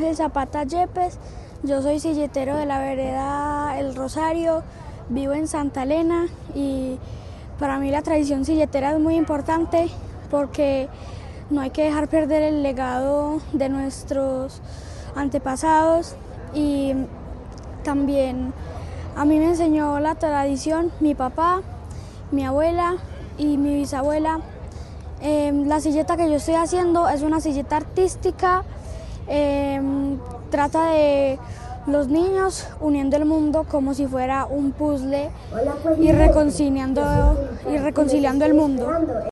Ángel Zapata Yepes, yo soy silletero de la vereda El Rosario, vivo en Santa Elena y para mí la tradición silletera es muy importante porque no hay que dejar perder el legado de nuestros antepasados y también a mí me enseñó la tradición mi papá, mi abuela y mi bisabuela. La silleta que yo estoy haciendo es una silleta artística, trata de los niños uniendo el mundo como si fuera un puzzle y reconciliando el mundo.